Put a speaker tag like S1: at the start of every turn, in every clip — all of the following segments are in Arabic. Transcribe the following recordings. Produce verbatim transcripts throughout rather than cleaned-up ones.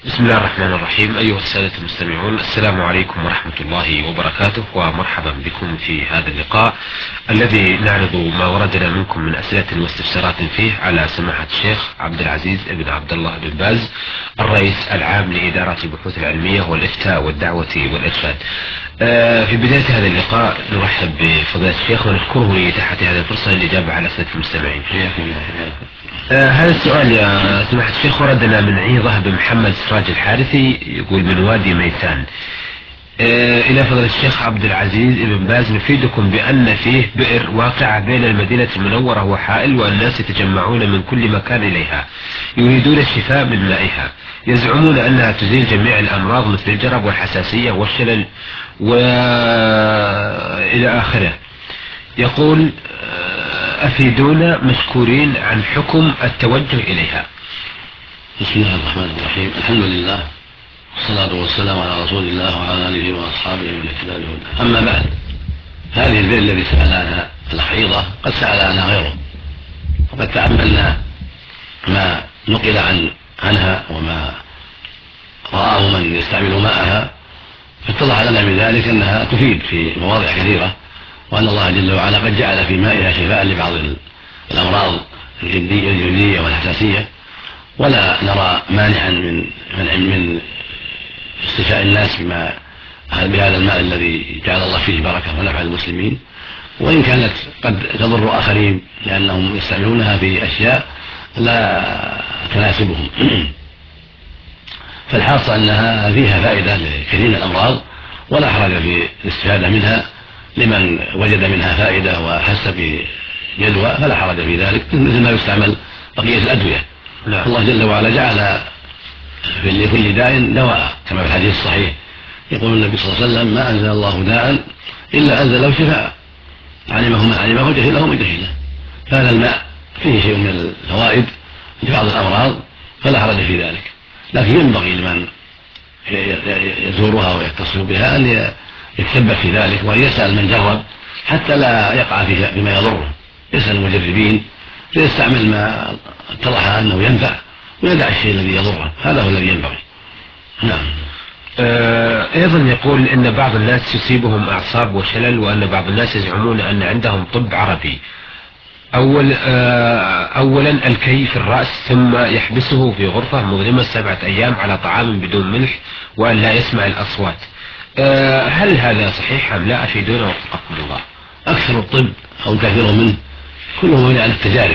S1: بسم الله الرحمن الرحيم. أيها السادة المستمعون، السلام عليكم ورحمة الله وبركاته، ومرحبا بكم في هذا اللقاء الذي نعرض ما وردنا منكم من أسئلة واستفسارات فيه على سماحة الشيخ عبد العزيز بن عبد الله بن باز، الرئيس العام لإدارة البحوث العلمية والإفتاء والدعوة والإرشاد. في بداية هذا اللقاء نرحب بفضيلة الشيخ ونشكره لإتاحة هذه الفرصة للإجابة على أسئلة المستمعين. آه هذا السؤال يا سماحة الشيخ وردنا من عيضة بن محمد سراج الحارثي، يقول من وادي ميسان. آه إلى فضيلة الشيخ عبد العزيز بن باز، نفيدكم بأن فيه بئر واقعة بين المدينة المنورة وحائل، والناس يتجمعون من كل مكان إليها يريدون الشفاء من مائها، يزعمون أنها تزيل جميع الأمراض مثل الجرب والحساسية والشلل وإلى آخره. يقول أفيدونا مشكورين عن حكم التوجه إليها.
S2: بسم الله الرحمن الرحيم. الحمد لله والصلاة والسلام على رسول الله وعلى آله وأصحابه من اهتدى بهداه. أما بعد، هذه البئر الذي سأل عنها الحيضة قد سأل عنها غيره، وقد تأملنا ما نقل عن عنها وما رآه من يستعمل ماءها، فاتضح لنا من ذلك أنها تفيد في مواضع كثيرة، وأن الله جل وعلا قد جعل في مائها شفاء لبعض الأمراض الجلدية والحساسية، ولا نرى مانعا من من من استشفاء الناس بما بهذا الماء الذي جعل الله فيه بركة ونفع المسلمين، وإن كانت قد تضر آخرين لأنهم يستعملونها في أشياء لا تناسبهم. فالحاصل أنها فيها فائدة لكثير من الأمراض، ولا حرج في الاستفادة منها لمن وجد منها فائدة وحس بجدوى، فلا حرج في ذلك، مثل ما يستعمل بقية الأدوية. لا. الله جل وعلا جعل لكل داء دواء، كما في الحديث الصحيح يقول النبي صلى الله عليه وسلم: ما أنزل الله داء إلا أنزل له شفاء، علمه من علمه وجهله من جهله. فهذا الماء فيه شيء من الفوائد لبعض الأمراض، فلا حرج في ذلك، لكن ينبغي لمن يزورها ويتصل بها أن يتثبت في ذلك، وأن يسأل من جرب حتى لا يقع فيما يضره، يسأل المجربين فيستعمل ما اتضح أنه ينفع، ويدع الشيء الذي يضره. هذا هو الذي ينبغي. نعم.
S1: أيضا يقول إن بعض الناس يصيبهم أعصاب وشلل، وأن بعض الناس يزعمون أن عندهم طب عربي. أول أولا الكي في الرأس، ثم يحبسه في غرفة مظلمة سبعة أيام على طعام بدون ملح، وأن لا يسمع الأصوات. هل هذا صحيح أم لا؟ أفيدونا وفقكم الله.
S2: أكثر الطب أو كثير منه كله مبني على التجارب،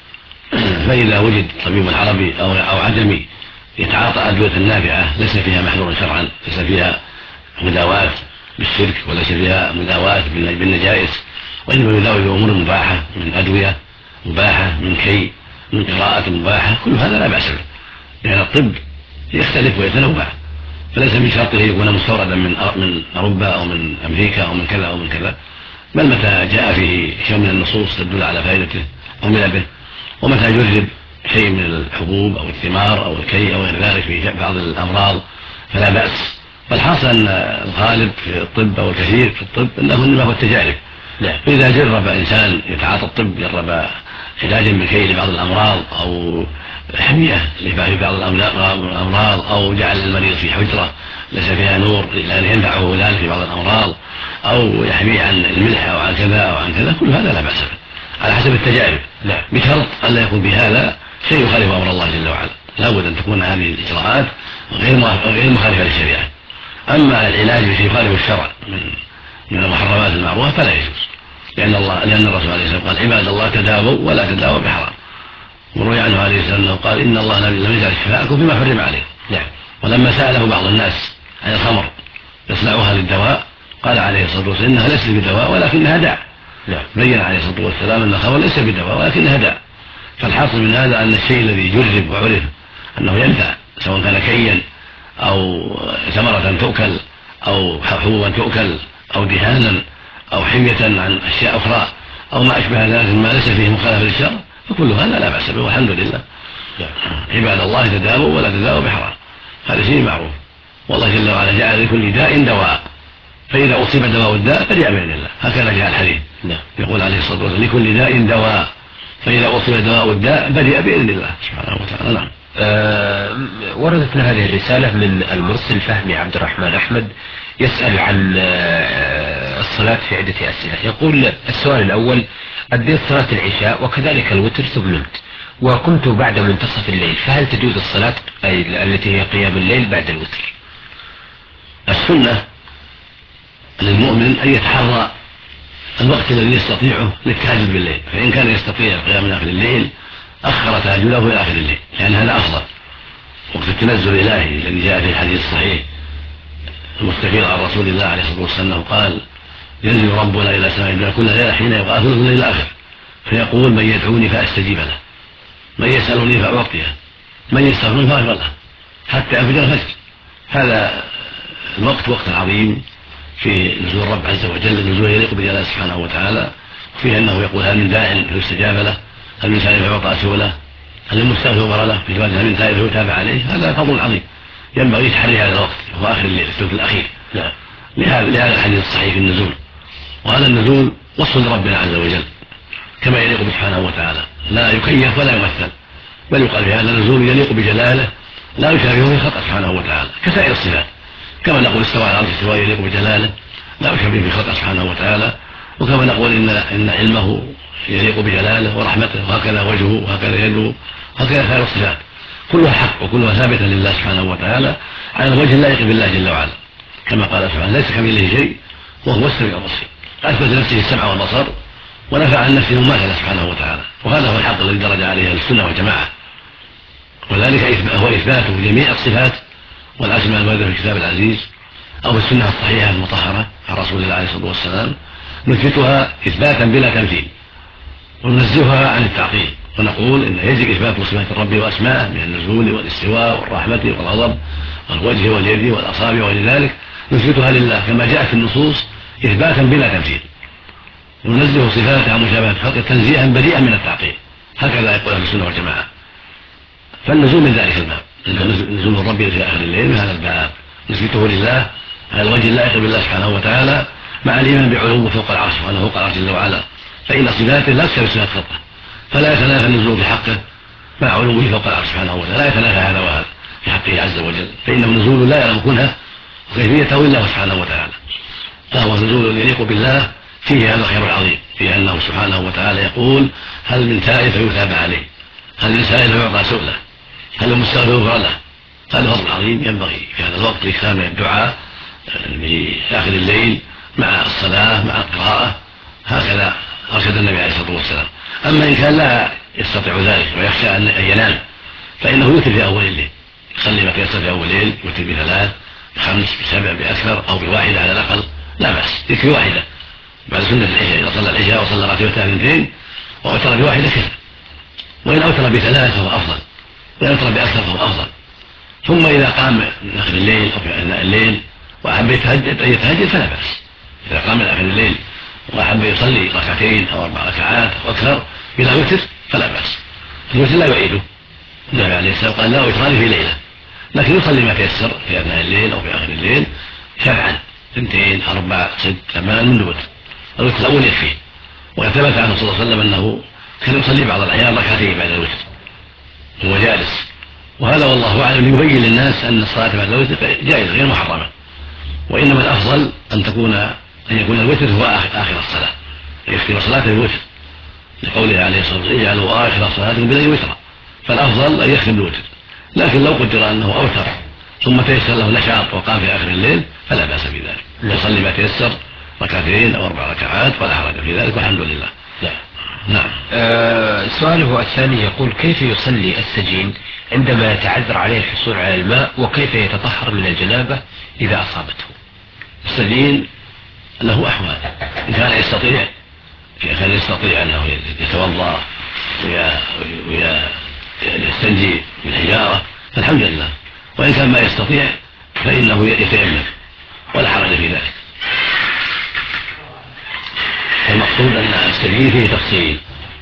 S2: فإذا وجد طبيب عربي أو أو عجمي يتعاطى أدوية نافعة ليس فيها محظور شرعا، ليس فيها مداواة بالشرك، وليس فيها مداواة بالنجائز، وإنما يداوي بأمور مباحة من أدوية مباحة، من كي، من قراءة مباحة، كل هذا لا بأس به، لأن الطب يختلف ويتنوع، فليس من شرطه يكون مستوردا من من أوروبا أو من أمريكا أو من كذا أو من كذا، بل متى جاء فيه شيء من النصوص تدل على فائدته أو من به، ومتى يجرب شيء من الحبوب أو الثمار أو الكي أو غير ذلك في بعض الأمراض فلا بأس. فالحاصل أن الغالب في الطب أو الكثير في الطب أنه إنما هو التجارب. فإذا جرب إنسان يتعاطى الطب، جرب علاجا بالكي لبعض الأمراض أو حمية لبعض الأمراض، أو جعل المريض في حجرة ليس فيها نور لأن ينفعه ذلك في بعض الأمراض، أو يحميه عن الملح أو عن كذا أو عن كذا، كل هذا لا بأس به على حسب التجارب، بشرط أن لا يكون بهذا شيء يخالف أمر الله جل وعلا. لا بد أن تكون هذه الإجراءات غير مخالفة للشريعة. أما العلاج بشيء يخالف الشرع من من المحرمات المعروفة فلا يجوز، لأن الله لأن الرسول عليه الصلاة والسلام قال: عباد الله تداووا ولا تداووا بحرام. وروي عنه عليه الصلاة والسلام قال: إن الله لم يجعل شفاءكم فيما حرم عليكم. نعم. ولما سأله بعض الناس عن الخمر يصنعها للدواء قال عليه الصلاة والسلام: إنها ليست بدواء ولكنها داء. نعم. بين عليه الصلاة والسلام أن الخمر ليس بدواء ولكنها داء. فالحاصل من هذا أن الشيء الذي جرب وعرف أنه ينفع، سواء كان كيا أو ثمرة تؤكل أو حبوبا تؤكل أو دهانا أو حمية عن أشياء أخرى أو ما أشبه ذلك ما ليس فيه مخالفة للشرع، فكل هذا لا بأس به، والحمد لله. عباد الله تداووا ولا تداووا بحرام، هذا شيء معروف، والله جل وعلا جعل لكل داء دواء، فإذا أصيب دواء الداء فليأمن الله، هكذا جاء الحديث. يقول عليه الصلاة والسلام: لكل داء دواء، فإذا وصل دواء الداء بدأ بإذن الله سبحانه وتعالى. نعم.
S1: آه وردتنا هذه الرسالة من المرسل فهمي عبد الرحمن أحمد، يسأل عن آه الصلاة في عدة أسئلة. يقول السؤال الأول: أديت صلاة العشاء وكذلك الوتر ثم نمت وكنت بعد منتصف الليل، فهل تجوز الصلاة التي هي قيام الليل بعد الوتر؟
S2: السنة للمؤمن أن يتحرى الوقت الذي يستطيعه للتهجد بالليل، فإن كان يستطيع القيام من آخر الليل أخر تهجده إلى آخر الليل، لأن هذا أفضل. وقت التنزل الإلهي الذي جاء في الحديث الصحيح المستفيض عن رسول الله عليه الصلاة والسلام قال: ينزل ربنا إلى سماء الدنيا كل ليلة حين يبقى ثلث الليل الآخر، فيقول: من يدعوني فأستجيب له، من يسألني فأعطيه، من يستغفرني فأغفر له، حتى ينفجر الفجر. هذا الوقت وقت عظيم في نزول الرب عز وجل، النزول يليق بجلاله سبحانه وتعالى، وفيه أنه يقول: هل من داع فيستجاب له، هل من سائل فيعطى سؤله، هل المستغفر له، في هل من تائب فيتاب عليه. هذا فضل عظيم ينبغي تحري هذا الوقت، هو آخر الليل الثلث الأخير. لا لهذا لهذا الحديث الصحيح في النزول. وهذا النزول وصف لربنا عز وجل كما يليق سبحانه وتعالى، لا يكيف ولا يمثل، بل يقال في هذا النزول يليق بجلاله لا يشابهه في خلقه سبحانه وتعالى كسائر الصفات، كما نقول استوى على العرش استواء يليق بجلاله لا يشابهه في خلقه سبحانه وتعالى، وكما نقول ان ان علمه يليق بجلاله ورحمته، وهكذا وجهه وهكذا يده، هكذا سائر الصفات كلها حق وكلها ثابته لله سبحانه وتعالى على الوجه اللائق بالله جل وعلا، كما قال سبحانه: ليس كمثله شيء وهو السميع البصير. اثبت لنفسه السمع والبصر ونفع عن نفسه مماثله سبحانه وتعالى، وهذا هو الحق الذي درج عليه السنه والجماعه، وذلك هو اثبات جميع الصفات والاسماء الوارده في الكتاب العزيز او في السنه الصحيحه المطهره عن رسول الله عليه الصلاه والسلام، نثبتها اثباتا بلا تمثيل وننزهها عن التعطيل، ونقول ان يجب اثبات صفات الرب واسماءه من النزول والاستواء والرحمه والغضب والوجه واليد والاصابع وغير ذلك، نثبتها لله كما جاءت في النصوص اثباتا بلا تمثيل، وننزه صفاته عن مشابهه خلقه تنزيها بريئا من التعطيل، هكذا يقول اهل السنه والجماعه. فالنزول من ذلك الباب، نزول الرب في اخر الليل من هذا الباب نثبته لله على الوجه اللائق بالله سبحانه وتعالى، مع الايمان بعلوه فوق العرش وانه فوق العرش جل وعلا، فان صفاته لا تشابه صفات خلقه، فلا يتنافى النزول في حقه مع علوه فوق العرش سبحانه وتعالى، لا يتنافى هذا وهذا في حقه عز وجل، فانه نزول لا يعلم كنهه وكيفيته الا هو سبحانه وتعالى، فهو نزول يليق بالله فيه هذا الخير العظيم، فيه انه سبحانه وتعالى يقول: هل من تائب فيتاب عليه، هل من سائل فيعطى سؤله، هل المستغفر يغفر له. هذا فضل عظيم ينبغي في هذا الوقت الاكثار من الدعاء في اخر الليل مع الصلاه مع القراءه، هكذا ارشد النبي عليه الصلاه والسلام. اما ان كان لا يستطيع ذلك ويخشى ان ينام فانه يوتر في اول الليل، يصلي ما تيسر في اول الليل، يوتر بثلاث بخمس بسبع باكثر او بواحده على الاقل، لا باس، يكفي واحده بعد سنه العشاء، اذا صلى العشاء وصلى ركعتين اثنتين واوتر بواحده كفى، وان اوتر بثلاث فهو افضل، وان اوتر باكثر فهو افضل. ثم اذا قام من اخر الليل او في اثناء الليل واحب يتهجد ان يتهجد فلا باس، اذا قام من اخر الليل واحب يصلي ركعتين او اربع ركعات او اكثر بلا وتر فلا باس، الوتر لا يعيده، النبي عليه السلام قال: لا وتران في ليله، لكن يصلي ما تيسر في اثناء الليل او في اخر الليل سبعا اثنتين اربع ست ثمان من الوتر، الوتر الاول يكفي. وثبت عنه صلى الله عليه وسلم انه كان يصلي بعض الاحيان ركعتين بعد الوتر وهو جالس، وهذا والله اعلم ليبين للناس ان الصلاه بعد الوتر جائزه غير محرمه، وانما الافضل ان تكون ان يكون الوتر هو اخر الصلاه، يختم صلاه الوتر لقوله عليه الصلاه والسلام: اجعلوا اخر صلاتكم بالليل وترا، فالافضل ان يختم الوتر، لكن لو قدر انه اوتر ثم تيسر له نشاط وقام في اخر الليل فلا باس بذلك، يصلي ما تيسر ركعتين او اربع ركعات ولا حرج في ذلك والحمد لله. لا. نعم.
S1: آه سؤاله الثاني يقول: كيف يصلي السجين عندما يتعذر عليه الحصول على الماء، وكيف يتطهر من الجنابة إذا أصابته؟
S2: السجين له أحوال، إن كان يستطيع كان يستطيع أنه يتوضأ ويستنجي بالحجارة فالحمد لله، وإن كان ما يستطيع فإنه يتيمم ولا حرج في ذلك. المقصود أن السجين فيه تفصيل،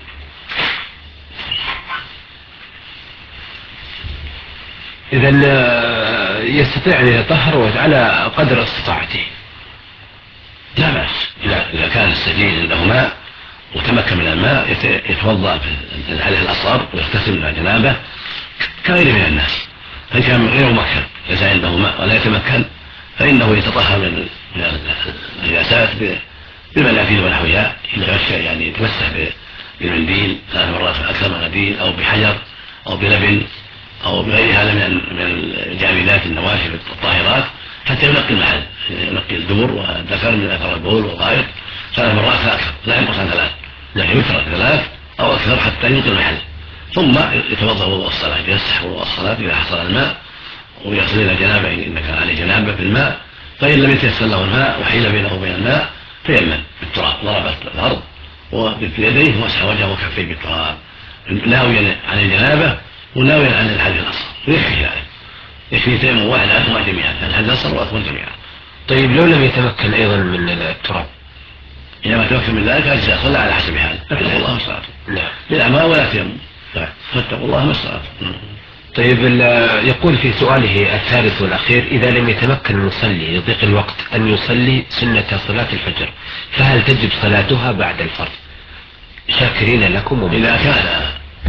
S1: إذا يستطيع أن يتطهر على قدر استطاعته.
S2: لا بأس إذا كان السجين عنده ماء وتمكن من الماء يتوضأ في عليه الأصغر ويغتسل من الجنابة كغير من الناس. فإن كان غير ممكن ليس عنده ماء ولا يتمكن فإنه يتطهر من النجاسات بالمناديل ونحوها، يعني يتمسح بالمنديل ثلاث مرات أكثر من مناديل أو بحجر أو بلبن أو بغير هذا من الجامدات النواشف الطاهرات حتى ينقي المحل، ينقي الدبر والذكر من أثر البول والغائط ثلاث مرات فأكثر، لا ينقص عن ثلاث، لكن يترك ثلاث أو أكثر حتى ينقي المحل. ثم يتوضأ وضوء الصلاة، يمسح وضوء الصلاة إذا حصل الماء، ويغسل إلى جنابه إن كان عليه جنابه في الماء، فإن لم يتيسر له الماء وحيل بينه وبين الماء تيمم بالتراب، ضرب الأرض وبيديه ومسح وجهه وكفيه بالتراب ناويا عن الجنابه وناويا عن الحدث الأصغر، ويكفي ذلك، يكفي تيمم واحد عنهما جميعا، الحدث الأصغر والأكبر جميعا.
S1: طيب لو لم يتمكن أيضا من التراب؟
S2: إذا ما تمكن من ذلك أجزاء صلى على حسب حاله، فاتقوا الله ما استطعتم.
S1: نعم.
S2: بالأعمال ولا تيمم، فاتقوا الله ما استطعتم.
S1: طيب يقول في سؤاله الثالث والأخير: إذا لم يتمكن المصلي لضيق الوقت أن يصلي سنة صلاة الفجر فهل تجب صلاتها بعد الفرض؟ شاكرين لكم.
S2: إذا كان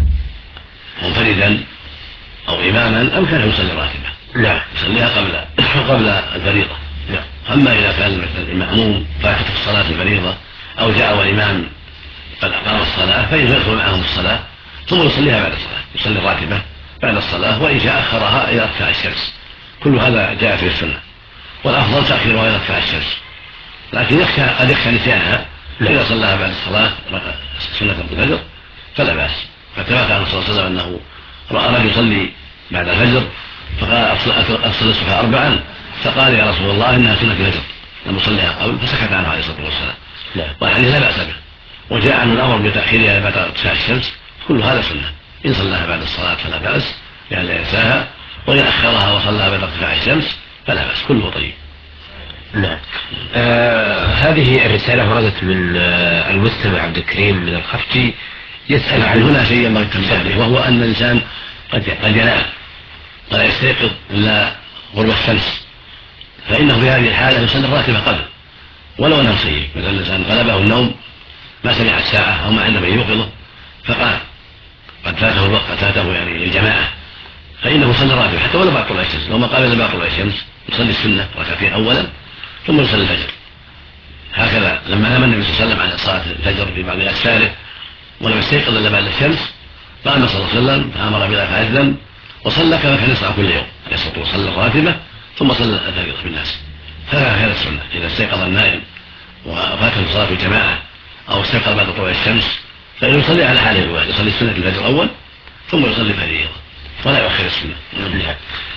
S2: منفردا أو إماما أمكن يصلي راتبة،
S1: لا
S2: يصليها قبل قبل الفريضة. لا. أما إذا كان مثل المأموم فاتته الصلاة الفريضة أو جاء والإمام قد أقام الصلاة فإنه يدخل معهم الصلاة ثم يصليها بعد الصلاة، يصلي الراتبة بعد الصلاة، وإن شاء أخرها إلى ارتفاع الشمس. كل هذا جاء في السنة، والأفضل تأخيرها إلى ارتفاع الشمس، لكن يخشى قد يخشى نسيانها، إذا صلاها بعد الصلاة سنة الفجر فلا بأس. فكما كان صلى الله عليه وسلم أنه رأى رجل يصلي بعد الفجر فقال أصلي الصبح أربعا، فقال يا رسول الله إنها سنة الفجر لم يصليها قبل، فسكت عنه عليه الصلاة والسلام. والحديث لا بأس به، وجاء عنه الأمر بتأخيرها بعد ارتفاع الشمس، كل هذا سنة. إن صلاها بعد الصلاة فلا بأس لأن لا ينساها، وإن أخرها وصلاها بعد ارتفاع الشمس فلا بأس، كله طيب.
S1: نعم. آه هذه الرسالة وردت من آه المستمع عبد الكريم من الخفجي، يسأل عن
S2: هنا شيء ينبغي التنبيه عليه، وهو أن الإنسان قد قد ينام ولا يستيقظ إلا غروب الشمس، فإنه في هذه الحالة يصلي الراتبة قبل ولو أنه سيء، مثلا الإنسان غلبه النوم ما سمع الساعة أو ما عنده من يوقظه فقام قد فاته الوقت، قد فاته يعني الجماعة، فإنه يصلي الراتبة حتى ولو بعد طلوع الشمس، لو ما قام إلا بعد طلوع الشمس يصلي السنة ركعتين أولا ثم يصلي الفجر. هكذا لما نام النبي صلى الله عليه وسلم عن صلاة الفجر في بعض أسفاره ولم يستيقظ إلا بعد الشمس، قام صلى الله عليه وسلم فأمر بلا فأذن وصلى كما كان يصنع كل يوم، يسقط وصلى الراتبة ثم صلى الفجر بالناس. هذا هذا السنة. إذا استيقظ النائم وفاته صلاة الجماعة أو استيقظ بعد طلوع الشمس فإنه يصلي على حاله الواحد، يصلي سنة الفجر أول ثم يصلي الفريضة ولا يؤخر السنة.
S1: نعم.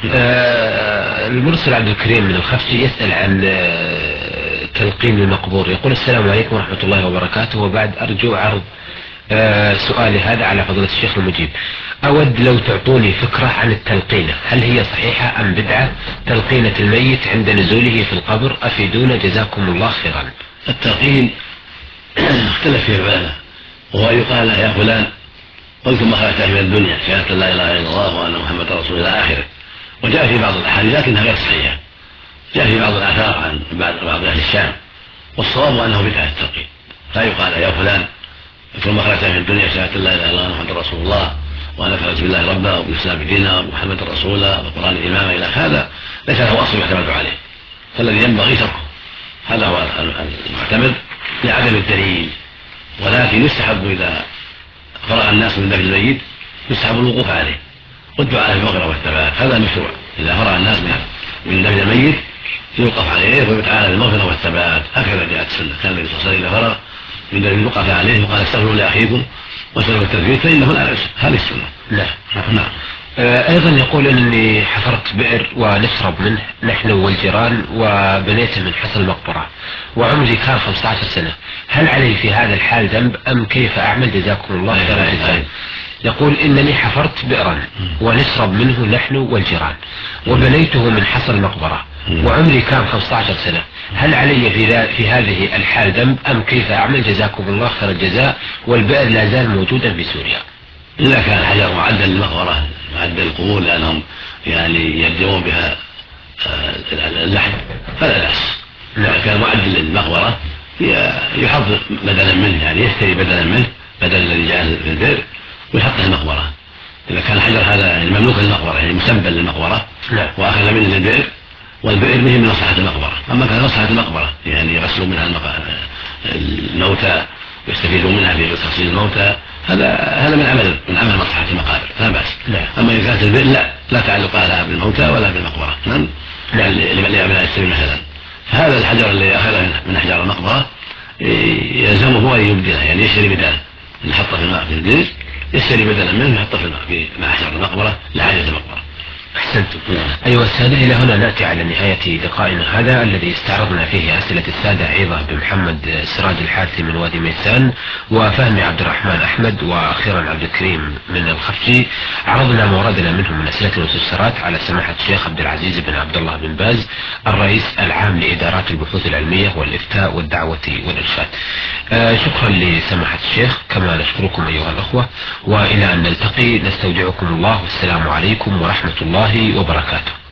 S1: آه المرسل عبد الكريم من الخفجي يسأل عن آه تلقين المقبور، يقول: السلام عليكم ورحمة الله وبركاته، وبعد أرجو عرض آه سؤالي هذا على فضيلة الشيخ المجيب. أود لو تعطوني فكرة عن التلقينة، هل هي صحيحة أم بدعة؟ تلقينة الميت عند نزوله في القبر، أفيدونا جزاكم الله خيرا.
S2: التلقين اختلف فيه العلماء، وهو يقال يا فلان قلت ما خرجت من الدنيا شهادة لا إله إلا الله وأن محمد رسول الله إلى آخره، وجاء في بعض الأحاديث لكنها غير صحيحة، جاء في بعض الآثار عن بعض أهل الشام، والصواب أنه بدعة التلقين، لا يقال يا فلان ثم خرجت من الدنيا شهادة لا إله إلا الله محمد رسول الله وأنا فرجت بالله ربا وبالإسلام دينا ومحمد رسولا والقرآن إماما إلى هذا ليس له أصل يعتمد عليه، فالذي ينبغي تركه، هذا هو المعتمد لعدم الدليل. ولكن يستحب إذا فرغ الناس من دفن الميت يستحب الوقوف عليه والدعاء بالمغفرة والثبات، هذا مشروع. إذا فرغ الناس من دفن الميت يوقف عليه ويتعالى بالمغفرة والثبات، هكذا جاءت السنة. كان النبي صلى الله عليه وسلم إذا فرغ من دفن يوقف عليه وقال استغفروا لأخيكم واسألوا التثبيت فإنه لا يعسر، هذه السنة.
S1: لا. نعم. أيضا يقول أني حفرت بئر ونشرب منه نحن والجيران وبنيته من حصى المقبرة وعمري كان خمسة عشر سنة، هل علي في هذا الحال ذنب أم كيف أعمل جزاكم الله خيرا؟ يقول إنني حفرت بئرا ونشرب منه نحن والجيران وبنيته من حصى المقبرة وعمري كان خمسة عشر سنة، هل علي في, في هذه الحال ذنب أم كيف أعمل جزاكم الله خير الجزاء، والبئر لا زال موجودا في سوريا؟
S2: إذا كان الحجر معدل للمقبرة معدل القبور لأنهم يعني يبدأون بها اللحم فلا بأس. إذا كان معدل للمقبرة يحط بدلا منه، يعني يشتري بدلا منه بدل الذي جاء في البئر ويحطه المقبرة. إذا كان الحجر هذا المملوك للمقبرة يعني مسبل للمقبرة وأخذ منه البئر، والبئر به من مصلحة المقبرة. أما كان مصلحة المقبرة يعني يغسلوا منها الموتى ويستفيدون منها في تغسيل الموتى، هذا هذا من عمل من عمل مصلحة المقابر لا بأس. أما إذا كانت البئر لا لا تعلق لها بالموتى ولا بالمقبرة، نعم، لأبناء السبيل مثلا. فهذا الحجر اللي أخذه من أحجار المقبرة يلزمه أن يبدله، يعني يشتري بداله، اللي حطه في الماء في البئر يشتري بدلا منه يحطه في الماء في مع أحجار المقبرة لحاجة المقبرة.
S1: أحسنتم. أيها السادة، إلى هنا نأتي على نهاية لقائنا هذا الذي استعرضنا فيه أسئلة السادة عيضة بن محمد سراج الحارثي من وادي ميسان، وفهمي عبد الرحمن أحمد، وأخيرا عبد الكريم من الخفجي. عرضنا ما وردنا منهم من أسئلة واستفسارات على سماحة الشيخ عبد العزيز بن عبد الله بن باز الرئيس العام لإدارات البحوث العلمية والإفتاء والدعوة والإرشاد. آه شكرا لسماحة الشيخ، كما نشكركم أيها الأخوة، وإلى أن نلتقي نستودعكم الله، والسلام عليكم ورحمة الله وبركاته.